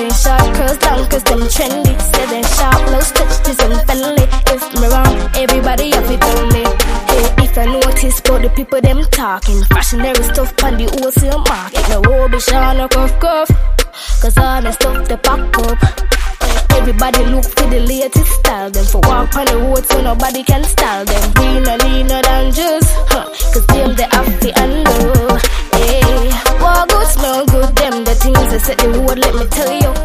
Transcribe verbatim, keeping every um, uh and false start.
say short curls long cause them trendy. Say them sharp, no stitches and friendly. If me wrong, everybody have to tell me. Hey, if I notice about the people them talking, fashionary stuff on the wholesale market. No rubbish or no cuff cuff, cause all the stuff they pack up. Everybody look for the latest style. Them for walk on the road so nobody can style them. Greener, leaner than juice, huh? Cause them they have to handle. Hey, walk good, smell good. Them the things that set the road, let me tell you.